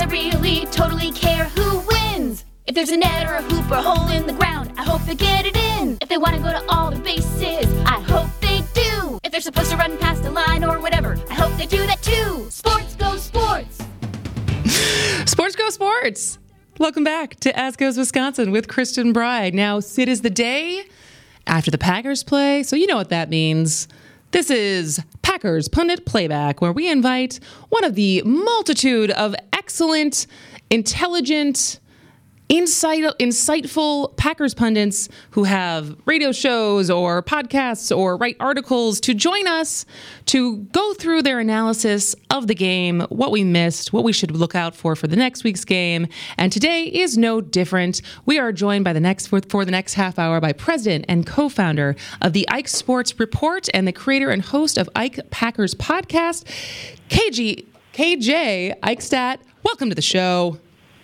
I really totally care who wins. If there's a net or a hoop or a hole in the ground, I hope they get it in. If they want to go to all the bases, I hope they do. If they're supposed to run past a line or whatever, I hope they do that too. Sports go sports. Sports go sports. Welcome back to As Goes Wisconsin with Kristen Bride. Now, Sid is the day after the Packers play, so you know what that means. This is Packers Pundit Playback, where we invite one of the multitude of excellent, intelligent, insightful Packers pundits who have radio shows or podcasts or write articles to join us to go through their analysis of the game, what we missed, what we should look out for the next week's game. And today is no different. We are joined by for the next half hour by president and co-founder of the Ike Sports Report and the creator and host of Ike Packers podcast, KJ Eichstadt. Welcome to the show.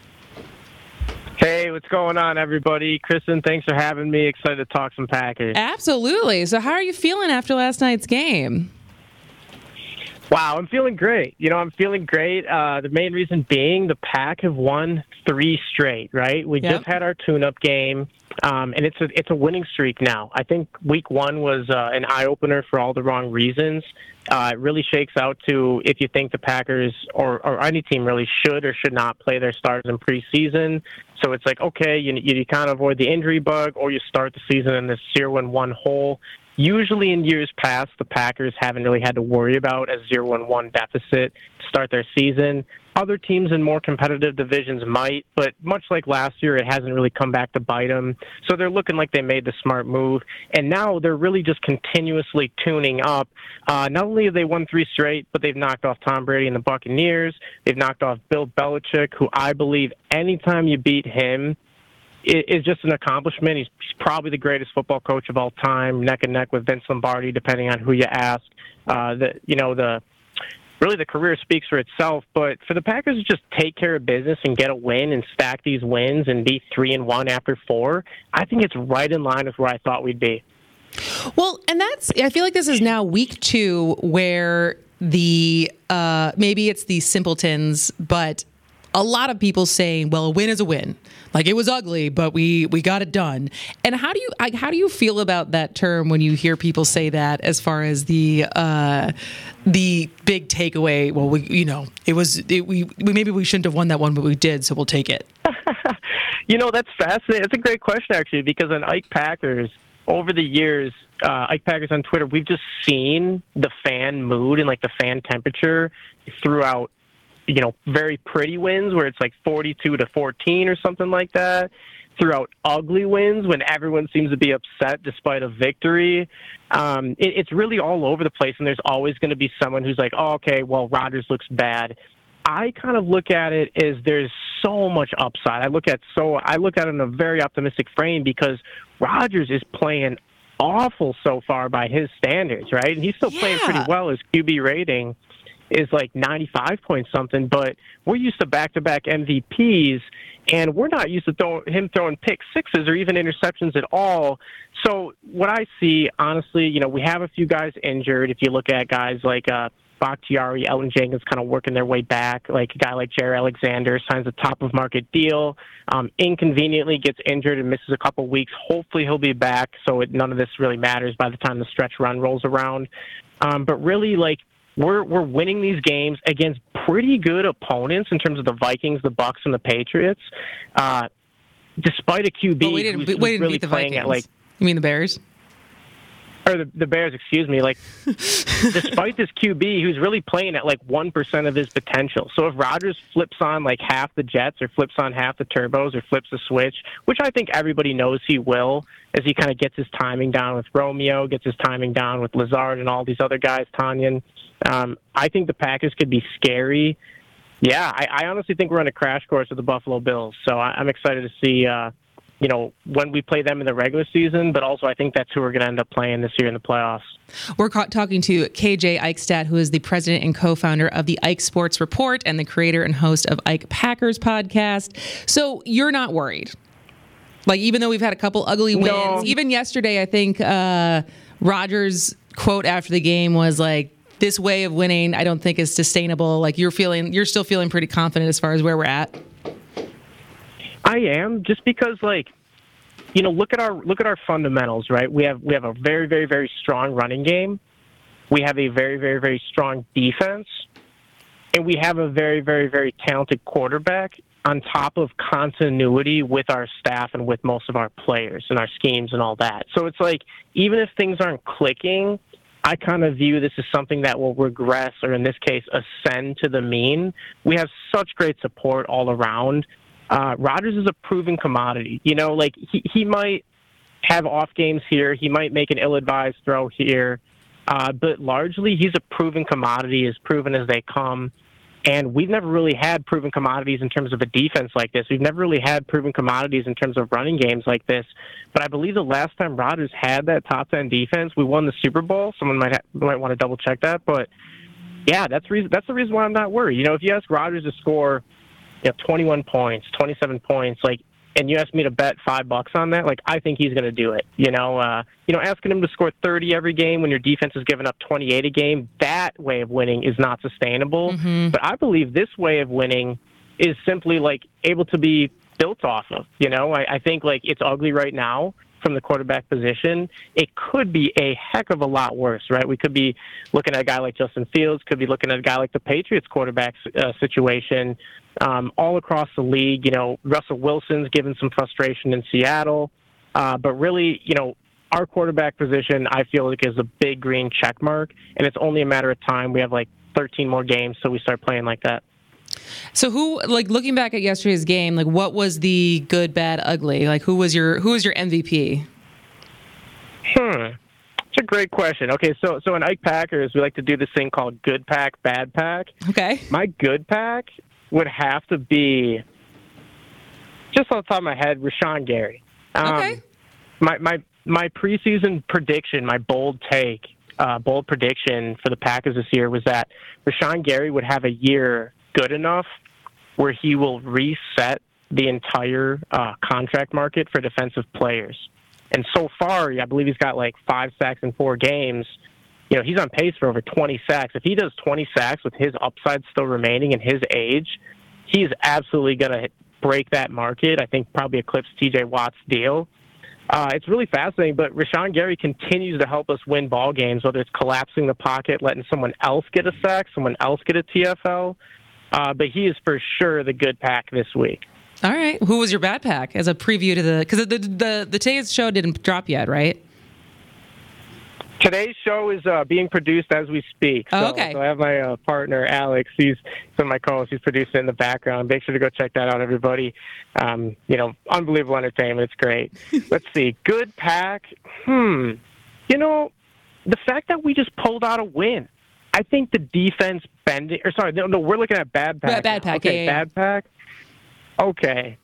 Hey, what's going on, everybody? Kristen, thanks for having me. Excited to talk some Packers. Absolutely. So how are you feeling after last night's game? Wow, I'm feeling great. I'm feeling great. The main reason being the Pack have won 3 straight, right? We just had our tune-up game, and it's a winning streak now. I think week 1 was an eye-opener for all the wrong reasons. It really shakes out to if you think the Packers or any team really should or should not play their starters in preseason. So it's like, okay, you kind of avoid the injury bug, or you start the season in this 0-1 hole. Usually in years past, the Packers haven't really had to worry about a 0-1 deficit to start their season. Other teams in more competitive divisions might, but much like last year, it hasn't really come back to bite them. So they're looking like they made the smart move. And now they're really just continuously tuning up. Not only have they won 3 straight, but they've knocked off Tom Brady and the Buccaneers. They've knocked off Bill Belichick, who I believe anytime you beat him, is just an accomplishment. He's probably the greatest football coach of all time, neck and neck with Vince Lombardi, depending on who you ask. Really the career speaks for itself. But for the Packers to just take care of business and get a win and stack these wins and be 3-1 after 4, I think it's right in line with where I thought we'd be. Well, and I feel like this is now week 2 where maybe it's the simpletons, but a lot of people saying, well, a win is a win. Like, it was ugly, but we got it done. And how do you feel about that term when you hear people say that, as far as the big takeaway? Well, maybe we shouldn't have won that one, but we did, so we'll take it. That's fascinating. It's a great question, actually, because on Ike Packers, over the years, Ike Packers on Twitter, we've just seen the fan mood and the fan temperature throughout very pretty wins where it's like 42-14 or something like that, throughout ugly wins when everyone seems to be upset despite a victory. It's really all over the place, and there's always going to be someone who's like, oh, okay, well, Rodgers looks bad. I kind of look at it as there's so much upside. I look at it in a very optimistic frame because Rodgers is playing awful so far by his standards, right? And he's still playing pretty well. His QB rating is like 95 point something, but we're used to back-to-back MVPs, and we're not used to him throwing pick sixes or even interceptions at all. So what I see, honestly, we have a few guys injured. If you look at guys like Bakhtiari, Elton Jenkins kind of working their way back, like a guy like Jair Alexander signs a top-of-market deal, inconveniently gets injured and misses a couple weeks. Hopefully he'll be back, so none of this really matters by the time the stretch run rolls around. But really, we're winning these games against pretty good opponents in terms of the Vikings, the Bucs, and the Patriots. Despite a QB we didn't really beat the playing Vikings. at You mean the Bears? Or the Bears, excuse me. Despite this QB who's really playing at 1% of his potential. So if Rodgers flips on half the jets or flips on half the turbos or flips the switch, which I think everybody knows he will, as he kind of gets his timing down with Romeo, gets his timing down with Lazard and all these other guys, Tanyan. I think the Packers could be scary. Yeah, I honestly think we're on a crash course with the Buffalo Bills. So I'm excited to see, when we play them in the regular season, but also I think that's who we're going to end up playing this year in the playoffs. We're talking to KJ Eichstadt, who is the president and co-founder of the Ike Sports Report and the creator and host of Ike Packers podcast. So you're not worried? Even though we've had a couple ugly wins, even yesterday, I think Rodgers' quote after the game was this way of winning, I don't think is sustainable. Like you're still feeling pretty confident as far as where we're at. I am, just because, like, look at our fundamentals, right? We have a very, very, very strong running game. We have a very, very, very strong defense, and we have a very, very, very talented quarterback on top of continuity with our staff and with most of our players and our schemes and all that. So it's like, even if things aren't clicking, I kind of view this as something that will regress, or in this case, ascend to the mean. We have such great support all around. Rodgers is a proven commodity. Like he might have off games here. He might make an ill-advised throw here. But largely, he's a proven commodity, as proven as they come. And we've never really had proven commodities in terms of a defense like this. We've never really had proven commodities in terms of running games like this. But I believe the last time Rodgers had that top 10 defense, we won the Super Bowl. Someone might want to double check that. But yeah, that's the reason why I'm not worried. If you ask Rodgers to score 21 points, 27 points, and you ask me to bet $5 on that, I think he's going to do it. Asking him to score 30 every game when your defense is giving up 28 a game, that way of winning is not sustainable. Mm-hmm. But I believe this way of winning is simply able to be built off of. I think it's ugly right now from the quarterback position. It could be a heck of a lot worse, right? We could be looking at a guy like Justin Fields, could be looking at a guy like the Patriots quarterback situation. All across the league, Russell Wilson's given some frustration in Seattle. But really, our quarterback position, I feel like, is a big green check mark, and it's only a matter of time. We have 13 more games, so we start playing like that. So who, looking back at yesterday's game, what was the good, bad, ugly? Who was your MVP? It's a great question. Okay, so in Ike Packers, we like to do this thing called good pack, bad pack. Okay. My good pack would have to be, just off the top of my head, Rashawn Gary. Okay. My preseason prediction, my bold prediction for the Packers this year was that Rashawn Gary would have a year good enough where he will reset the entire contract market for defensive players. And so far, I believe he's got 5 sacks in 4 games. He's on pace for over 20 sacks. If he does 20 sacks with his upside still remaining and his age, he's absolutely going to break that market. I think probably eclipse TJ Watt's deal. It's really fascinating, but Rashawn Gary continues to help us win ball games, whether it's collapsing the pocket, letting someone else get a sack, someone else get a TFL. But he is for sure the good pack this week. All right. Who was your bad pack as a preview to because the today's show didn't drop yet, right? Today's show is being produced as we speak. So, okay. So I have my partner, Alex. He's one of my co-hosts. He's producing it in the background. Make sure to go check that out, everybody. Unbelievable entertainment. It's great. Let's see. Good pack. The fact that we just pulled out a win. I think the defense bending. Or sorry, no, we're looking at bad pack. Bad pack. Okay, yeah. Bad pack. Okay.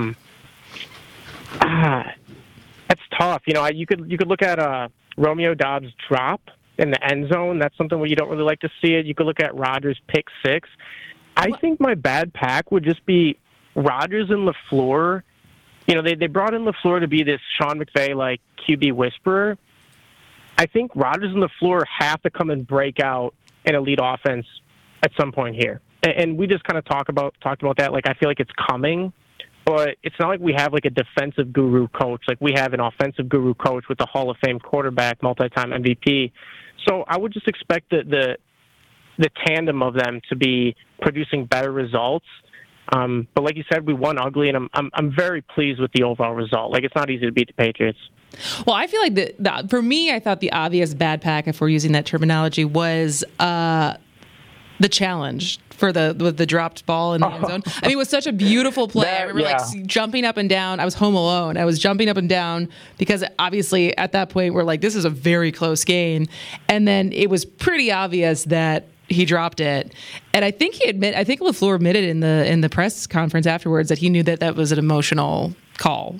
That's tough. You could look at Romeo Doubs' drop in the end zone. That's something where you don't really like to see it. You could look at Rodgers' pick 6. I think my bad pack would just be Rodgers and LaFleur. They brought in LaFleur to be this Sean McVay QB whisperer. I think Rodgers and LaFleur have to come and break out an elite offense at some point here. And we just kind of talked about that. I feel like it's coming. But it's not like we have a defensive guru coach. We have an offensive guru coach with a Hall of Fame quarterback, multi-time MVP. So I would just expect the tandem of them to be producing better results. But like you said, we won ugly, and I'm very pleased with the overall result. It's not easy to beat the Patriots. Well, I feel like for me, I thought the obvious bad pack, if we're using that terminology, was the challenge for the dropped ball in the end zone. I mean, it was such a beautiful play. I remember jumping up and down. I was home alone. I was jumping up and down because obviously at that point we're this is a very close game. And then it was pretty obvious that he dropped it. And I think LaFleur admitted in the press conference afterwards that he knew that was an emotional call.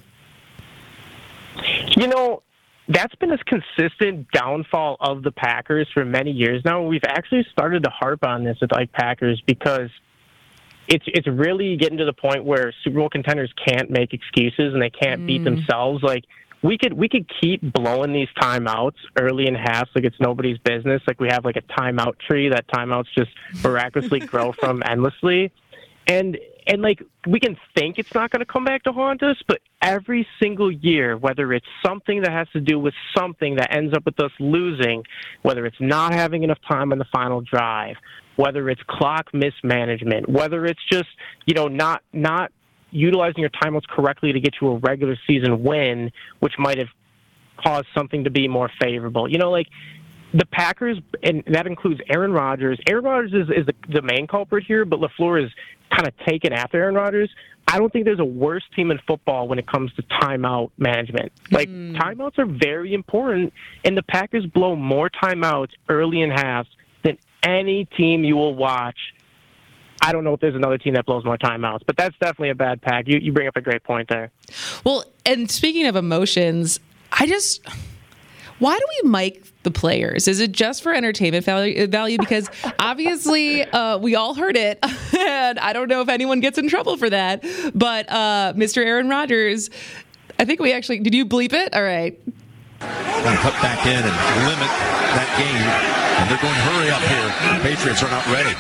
That's been a consistent downfall of the Packers for many years now. We've actually started to harp on this with Packers because it's really getting to the point where Super Bowl contenders can't make excuses and they can't beat themselves. we could keep blowing these timeouts early in halves like it's nobody's business. Like we have like a timeout tree that timeouts just miraculously grow from endlessly. And like we can think it's not going to come back to haunt us, but every single year, whether it's something that has to do with something that ends up with us losing, whether it's not having enough time on the final drive, whether it's clock mismanagement, whether it's just, not utilizing your timeouts correctly to get you a regular season win, which might have caused something to be more favorable. Like the Packers, and that includes Aaron Rodgers. Aaron Rodgers is the main culprit here, but LaFleur is kind of taken after Aaron Rodgers. I don't think there's a worse team in football when it comes to timeout management. Like, timeouts are very important, and the Packers blow more timeouts early in halves than any team you will watch. I don't know if there's another team that blows more timeouts, but that's definitely a bad Pack. You bring up a great point there. Well, and speaking of emotions, why do we mic the players? Is it just for entertainment value? Because obviously we all heard it, and I don't know if anyone gets in trouble for that. But Mr. Aaron Rodgers, I think we actually, did you bleep it? All right. Want to cut back in and limit that game. And they're going, hurry up here. The Patriots are not ready.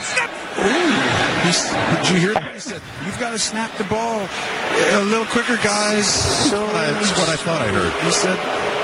Did you hear that? He said, you've got to snap the ball a little quicker, guys. That's what I thought I heard. He said,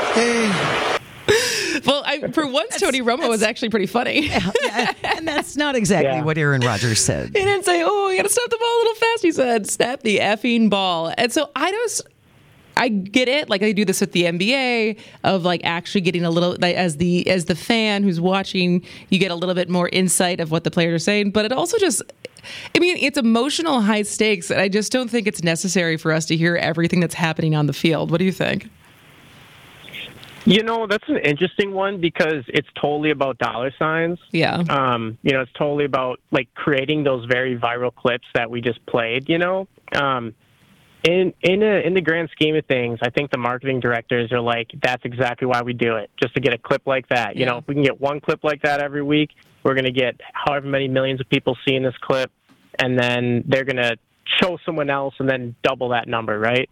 hey. Well, for once, Tony Romo was actually pretty funny. And that's not exactly what Aaron Rodgers said. He didn't say, you got to snap the ball a little fast. He said, snap the effing ball. And so I get it. Like I do this with the NBA of like actually getting a little, like, as the fan who's watching, you get a little bit more insight of what the players are saying. But it also it's emotional, high stakes. And I just don't think it's necessary for us to hear everything that's happening on the field. What do you think? That's an interesting one because it's totally about dollar signs. Yeah. It's totally about like creating those very viral clips that we just played, In the grand scheme of things, I think the marketing directors are like, that's exactly why we do it, just to get a clip like that. Yeah. If we can get one clip like that every week, we're going to get however many millions of people seeing this clip, and then they're going to show someone else and then double that number, right?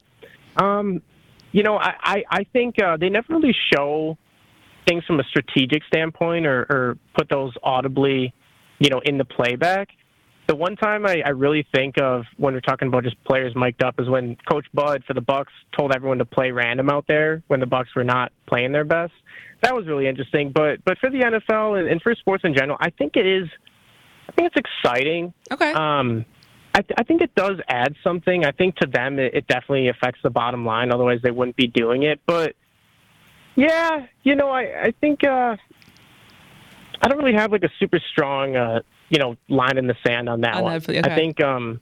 I think they never really show things from a strategic standpoint or put those audibly, in the playback. The one time I really think of when we're talking about just players mic'd up is when Coach Bud for the Bucs told everyone to play random out there when the Bucs were not playing their best. That was really interesting. But for the NFL and for sports in general, I think it's exciting. Okay. I think it does add something. I think to them it definitely affects the bottom line. Otherwise, they wouldn't be doing it. But, yeah, I think I don't really have like a super strong, line in the sand on that one. Okay. I think, and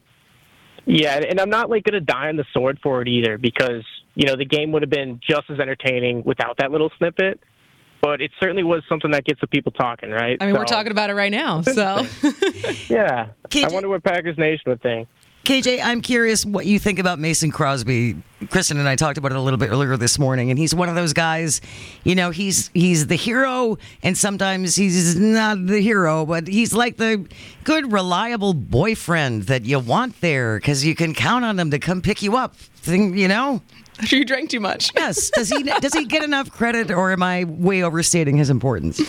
I'm not like going to die on the sword for it either because, the game would have been just as entertaining without that little snippet. But it certainly was something that gets the people talking, right? I mean, we're talking about it right now, so. Yeah. KJ, I wonder what Packers Nation would think. KJ, I'm curious what you think about Mason Crosby. Kristen and I talked about it a little bit earlier this morning, and he's one of those guys, he's the hero, and sometimes he's not the hero, but he's like the good, reliable boyfriend that you want there because you can count on him to come pick you up, After you drank too much. Yes. Does he get enough credit, or am I way overstating his importance?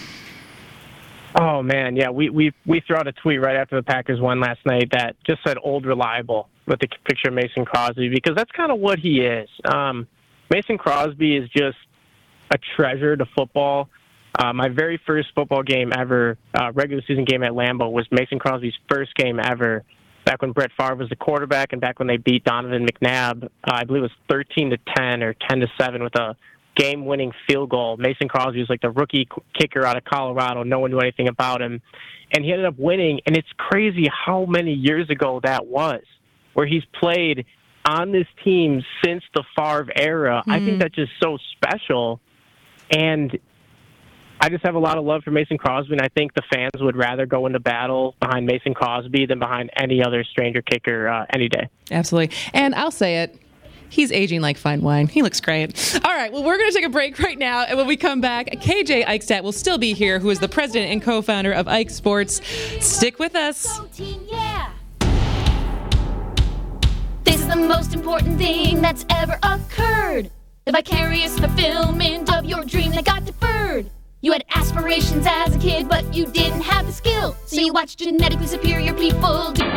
Oh man, yeah. We threw out a tweet right after the Packers won last night that just said "old reliable" with the picture of Mason Crosby because that's kind of what he is. Mason Crosby is just a treasure to football. My very first football game ever, regular season game at Lambeau, was Mason Crosby's first game ever. Back when Brett Favre was the quarterback, and back when they beat Donovan McNabb, I believe it was 13-10 or 10-7 with a game-winning field goal. Mason Crosby was like the rookie kicker out of Colorado. No one knew anything about him, and he ended up winning. And it's crazy how many years ago that was, where he's played on this team since the Favre era. I think that's just so special, and I just have a lot of love for Mason Crosby, and I think the fans would rather go into battle behind Mason Crosby than behind any other stranger kicker any day. Absolutely. And I'll say it. He's aging like fine wine. He looks great. All right, well, we're going to take a break right now, and when we come back, KJ Eichstadt will still be here, who is the president and co-founder of Ike Sports. Stick with us. Go team, yeah! This is the most important thing that's ever occurred. the vicarious fulfillment of your dream that got deferred. You had aspirations as a kid, but you didn't have the skill, so you watched genetically superior people do.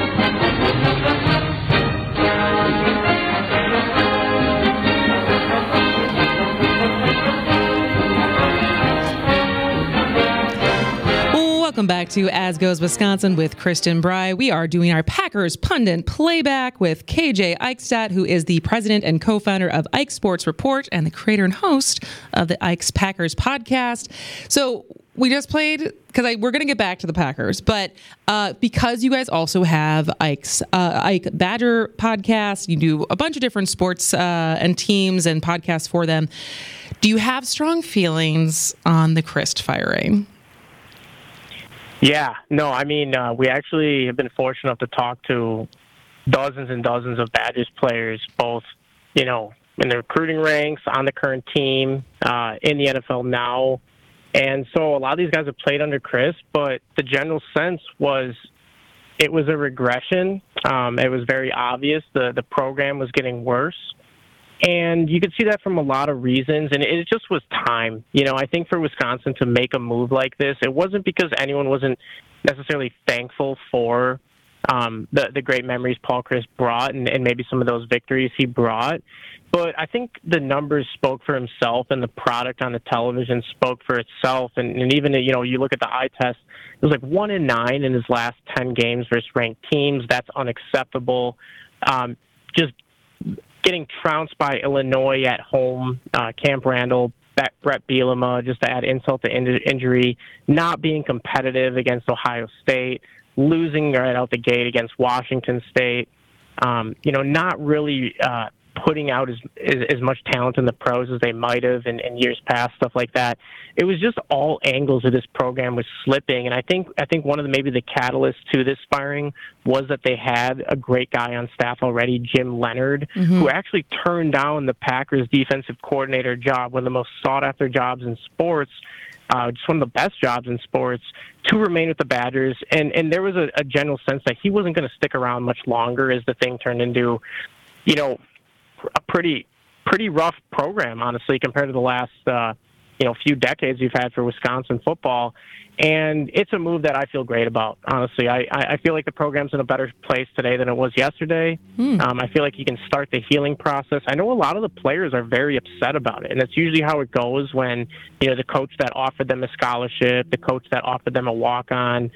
Welcome back to As Goes Wisconsin with Kristen Bry. We are doing our Packers pundit playback with KJ Eichstadt, who is the president and co-founder of Ike Sports Report and the creator and host of the Ike's Packers podcast. So we just played, because we're going to get back to the Packers, but because you guys also have Ike's Ike Badger podcast, you do a bunch of different sports and teams and podcasts for them. Do you have strong feelings on the Christ firing? Yeah, no, I mean, we actually have been fortunate enough to talk to dozens and dozens of Badgers players, both, in the recruiting ranks, on the current team, in the NFL now. And so a lot of these guys have played under Chris, but the general sense was it was a regression. It was very obvious. The program was getting worse. And you could see that from a lot of reasons, and it just was time. I think for Wisconsin to make a move like this, it wasn't because anyone wasn't necessarily thankful for the great memories Paul Chryst brought and maybe some of those victories he brought. But I think the numbers spoke for himself, and the product on the television spoke for itself. And even, you look at the eye test, it was like 1-9 in his last 10 games versus ranked teams. That's unacceptable. Just getting trounced by Illinois at home, Camp Randall, Brett Bielema, just to add insult to injury, not being competitive against Ohio State, losing right out the gate against Washington State, not really putting out as much talent in the pros as they might have in years past, stuff like that. It was just all angles of this program was slipping, and I think one of maybe the catalysts to this firing was that they had a great guy on staff already, Jim Leonhard, who actually turned down the Packers defensive coordinator job, one of the most sought-after jobs in sports, just one of the best jobs in sports, to remain with the Badgers. And there was a general sense that he wasn't going to stick around much longer as the thing turned into, a pretty rough program, honestly, compared to the last few decades we've had for Wisconsin football. And it's a move that I feel great about, honestly. I feel like the program's in a better place today than it was yesterday. I feel like you can start the healing process. I know a lot of the players are very upset about it, and that's usually how it goes when the coach that offered them a scholarship, the coach that offered them a walk-on,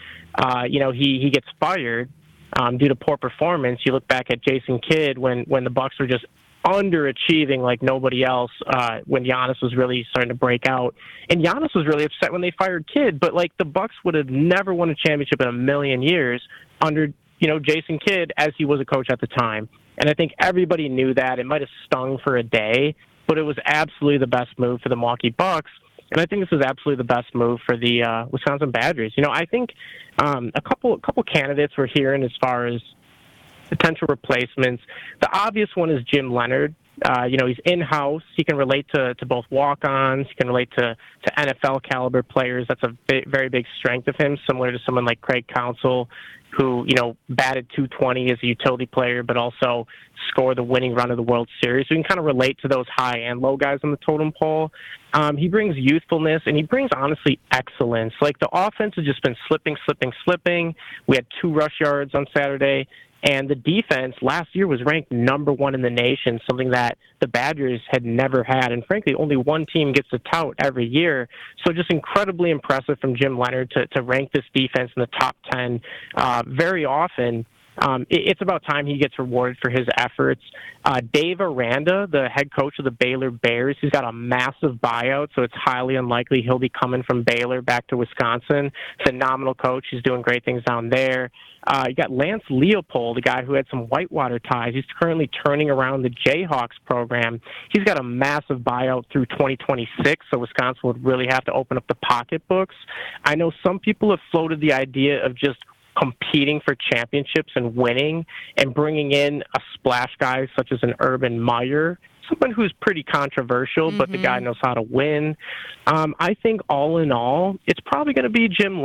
he gets fired due to poor performance. You look back at Jason Kidd when the Bucs were just underachieving like nobody else when Giannis was really starting to break out. And Giannis was really upset when they fired Kidd, but the Bucs would have never won a championship in a million years under, Jason Kidd as he was a coach at the time. And I think everybody knew that. It might have stung for a day, but it was absolutely the best move for the Milwaukee Bucks. And I think this is absolutely the best move for the Wisconsin Badgers. I think a couple candidates we're hearing as far as potential replacements. The obvious one is Jim Leonhard. He's in-house. He can relate to both walk-ons. He can relate to NFL caliber players. That's a very big strength of him, similar to someone like Craig Counsell, who, batted .220 as a utility player, but also scored the winning run of the World Series. So you can kind of relate to those high and low guys on the totem pole. He brings youthfulness, and he brings, honestly, excellence. The offense has just been slipping. We had 2 rush yards on Saturday. And the defense last year was ranked number 1 in the nation, something that the Badgers had never had. And frankly, only one team gets a tout every year. So just incredibly impressive from Jim Leonhard to rank this defense in the top 10 very often. It's about time he gets rewarded for his efforts. Dave Aranda, the head coach of the Baylor Bears, he's got a massive buyout, so it's highly unlikely he'll be coming from Baylor back to Wisconsin. Phenomenal coach. He's doing great things down there. You got Lance Leopold, a guy who had some Whitewater ties. He's currently turning around the Jayhawks program. He's got a massive buyout through 2026, so Wisconsin would really have to open up the pocketbooks. I know some people have floated the idea of just competing for championships and winning and bringing in a splash guy such as an Urban Meyer, someone who's pretty controversial, but the guy knows how to win. I think all in all, it's probably going to be Jim Leonhard.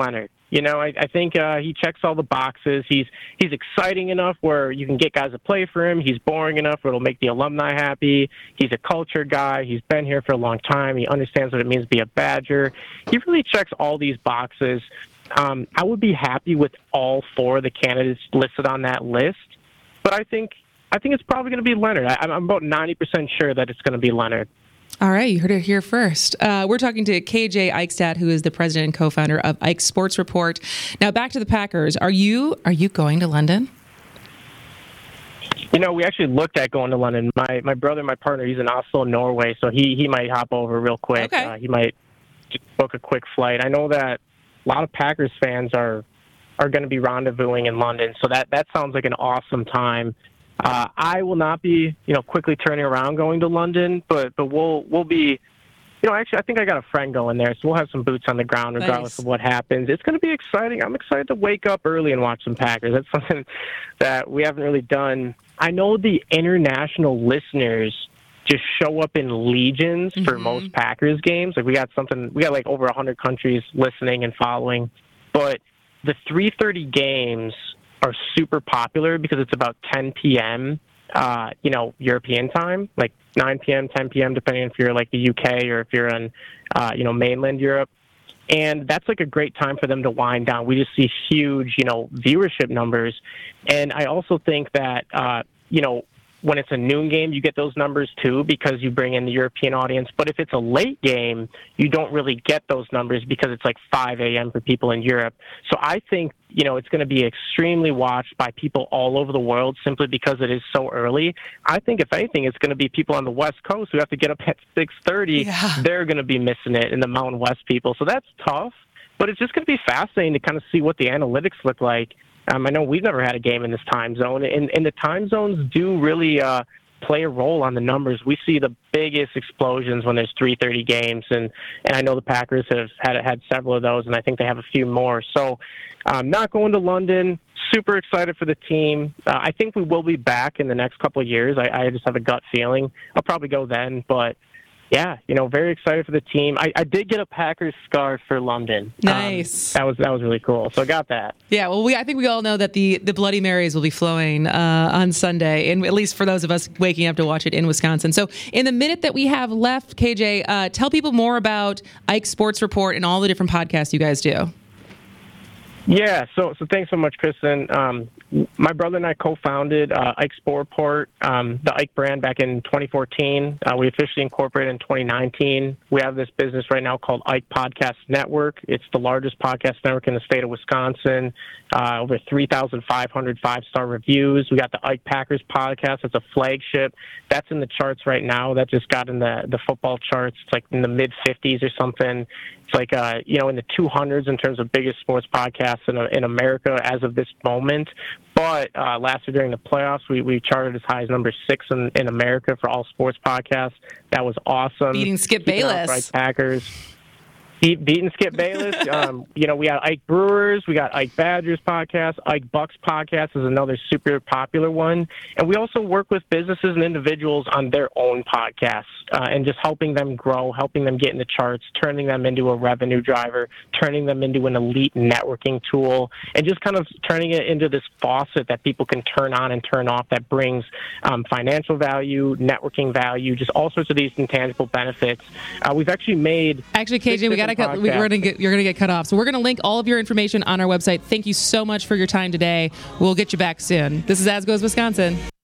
You know, I think he checks all the boxes. He's exciting enough where you can get guys to play for him. He's boring enough where it'll make the alumni happy. He's a culture guy. He's been here for a long time. He understands what it means to be a Badger. He really checks all these boxes. I would be happy with all 4 of the candidates listed on that list, but I think it's probably going to be Leonard. I'm about 90% sure that it's going to be Leonard. All right, you heard it here first. We're talking to KJ Eichstadt, who is the president and co-founder of Ike Sports Report. Now, back to the Packers. Are you going to London? You know, we actually looked at going to London. My brother, my partner, he's in Oslo, Norway, so he might hop over real quick. Okay. He might just book a quick flight. I know that a lot of Packers fans are going to be rendezvousing in London, so that sounds like an awesome time. I will not be, quickly turning around going to London, but we'll be, actually I think I got a friend going there, so we'll have some boots on the ground regardless of what happens. It's going to be exciting. I'm excited to wake up early and watch some Packers. That's something that we haven't really done. I know the international listeners just show up in legions for most Packers games. Like we got like over 100 countries listening and following, but the 3:30 games are super popular because it's about 10 p.m., European time, like 9 p.m., 10 p.m., depending if you're like the UK or if you're in, mainland Europe. And that's like a great time for them to wind down. We just see huge, viewership numbers. And I also think that, when it's a noon game, you get those numbers too because you bring in the European audience. But if it's a late game, you don't really get those numbers because it's like 5 a.m. for people in Europe. So I think, it's going to be extremely watched by people all over the world simply because it is so early. I think, if anything, it's going to be people on the West Coast who have to get up at 6:30. Yeah. They're going to be missing it, and the Mountain West people. So that's tough. But it's just going to be fascinating to kind of see what the analytics look like. I know we've never had a game in this time zone, and the time zones do really play a role on the numbers. We see the biggest explosions when there's 3:30 games, and I know the Packers have had several of those, and I think they have a few more. So I'm not going to London. Super excited for the team. I think we will be back in the next couple of years. I just have a gut feeling. I'll probably go then, but yeah, very excited for the team. I did get a Packers scarf for London. Nice. That was really cool. So I got that. Yeah, well, I think we all know that the Bloody Marys will be flowing on Sunday, and at least for those of us waking up to watch it in Wisconsin. So in the minute that we have left, KJ, tell people more about Ike Sports Report and all the different podcasts you guys do. Yeah, so thanks so much, Kristen. My brother and I co-founded Ike Sport Report, the Ike brand, back in 2014. We officially incorporated in 2019. We have this business right now called Ike Podcast Network. It's the largest podcast network in the state of Wisconsin. Over 3,500 five-star reviews. We got the Ike Packers podcast. It's a flagship. That's in the charts right now. That just got in the football charts. It's like in the mid-50s or something. It's like, in the 200s in terms of biggest sports podcasts in America as of this moment. But last year during the playoffs, we charted as high as number 6 in America for all sports podcasts. That was awesome. Beating Skip Bayless. Ike Packers. Beating Skip Bayless. We got Ike Brewers. We got Ike Badgers podcast. Ike Bucks podcast is another super popular one. And we also work with businesses and individuals on their own podcasts and just helping them grow, helping them get in the charts, turning them into a revenue driver, turning them into an elite networking tool, and just kind of turning it into this faucet that people can turn on and turn off that brings financial value, networking value, just all sorts of these intangible benefits. We've actually made... Actually, KJ, you're going to get cut off. So we're going to link all of your information on our website. Thank you so much for your time today. We'll get you back soon. This is As Goes Wisconsin.